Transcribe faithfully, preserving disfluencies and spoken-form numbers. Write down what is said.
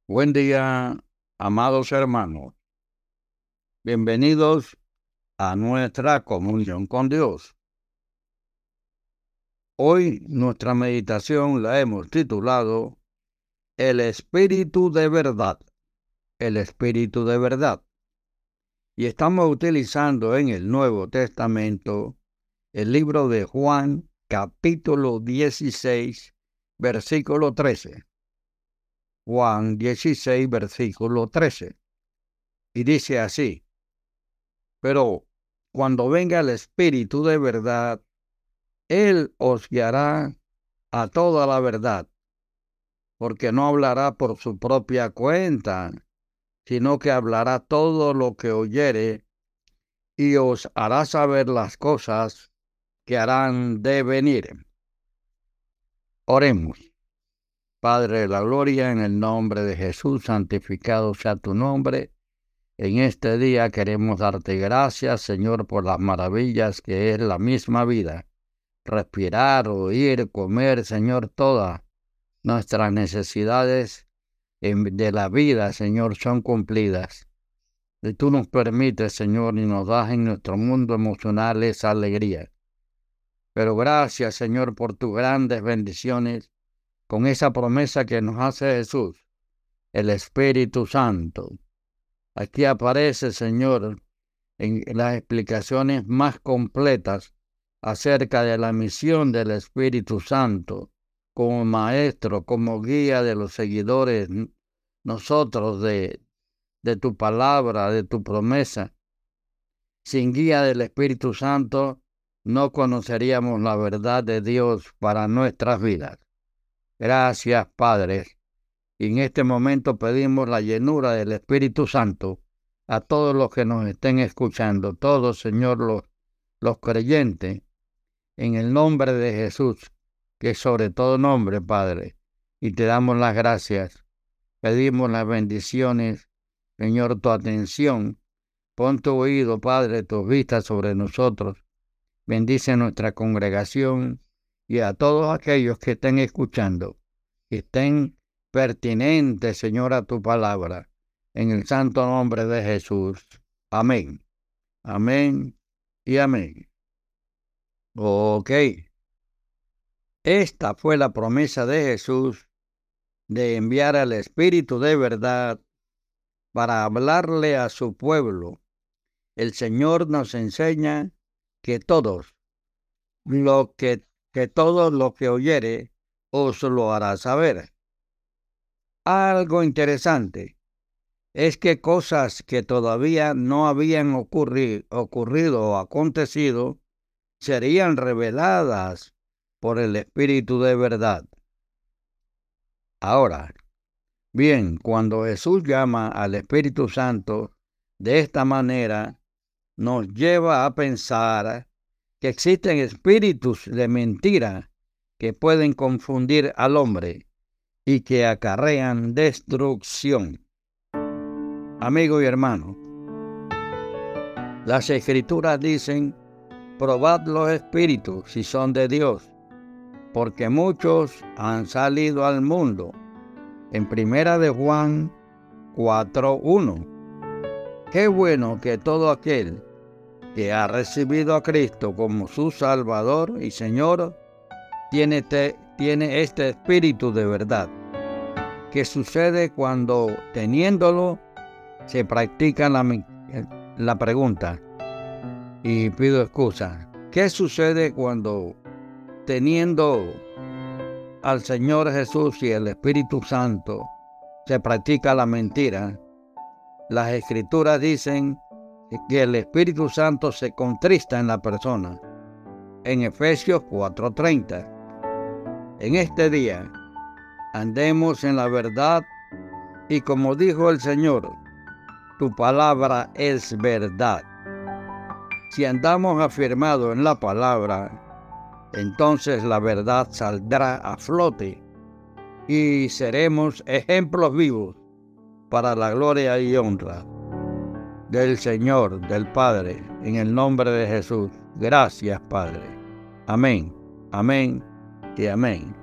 Buen día, amados hermanos. Bienvenidos a nuestra comunión con Dios. Hoy nuestra meditación la hemos titulado El Espíritu de Verdad. El Espíritu de Verdad. Y estamos utilizando en el Nuevo Testamento el libro de Juan, capítulo dieciséis, versículo trece. Juan dieciséis, versículo trece. Y dice así: Pero cuando venga el Espíritu de verdad, Él os guiará a toda la verdad, porque no hablará por su propia cuenta, sino que hablará todo lo que oyere, y os hará saber las cosas que harán de venir. Oremos. Padre de la gloria, en el nombre de Jesús, santificado sea tu nombre. En este día queremos darte gracias, Señor, por las maravillas que es la misma vida. Respirar, oír, comer, Señor, todas nuestras necesidades de la vida, Señor, son cumplidas. Y tú nos permites, Señor, y nos das en nuestro mundo emocional esa alegría. Pero gracias, Señor, por tus grandes bendiciones, con esa promesa que nos hace Jesús, el Espíritu Santo. Aquí aparece, Señor, en las explicaciones más completas acerca de la misión del Espíritu Santo como maestro, como guía de los seguidores, nosotros de, de tu palabra, de tu promesa. Sin guía del Espíritu Santo no conoceríamos la verdad de Dios para nuestras vidas. Gracias, Padre. Y en este momento pedimos la llenura del Espíritu Santo a todos los que nos estén escuchando, todos, Señor, los, los creyentes, en el nombre de Jesús, que es sobre todo nombre, Padre. Y te damos las gracias. Pedimos las bendiciones, Señor, tu atención. Pon tu oído, Padre, tus vistas sobre nosotros. Bendice nuestra congregación y a todos aquellos que estén escuchando, que estén pertinentes, Señor, a tu palabra. En el santo nombre de Jesús. Amén. Amén y amén. Ok. Esta fue la promesa de Jesús de enviar al Espíritu de verdad para hablarle a su pueblo. El Señor nos enseña que todos, lo que, que todos los que oyere, os lo hará saber. Algo interesante es que cosas que todavía no habían ocurri- ocurrido o acontecido serían reveladas por el Espíritu de verdad. Ahora, bien, cuando Jesús llama al Espíritu Santo de esta manera, nos lleva a pensar que existen espíritus de mentira que pueden confundir al hombre y que acarrean destrucción. Amigo y hermano, las Escrituras dicen: probad los espíritus si son de Dios, porque muchos han salido al mundo. En primera de Juan cuatro uno. Qué bueno que todo aquel que ha recibido a Cristo como su Salvador y Señor tiene, te, tiene este espíritu de verdad. ¿Qué sucede cuando, teniéndolo, se practica la, la pregunta? Y pido excusa. ¿Qué sucede cuando, teniendo al Señor Jesús y el Espíritu Santo, se practica la mentira? Las Escrituras dicen que el Espíritu Santo se contrista en la persona. En Efesios cuatro treinta. En este día, andemos en la verdad y como dijo el Señor, tu palabra es verdad. Si andamos afirmados en la palabra, entonces la verdad saldrá a flote y seremos ejemplos vivos para la gloria y honra del Señor, del Padre, en el nombre de Jesús. Gracias, Padre. Amén, amén y amén.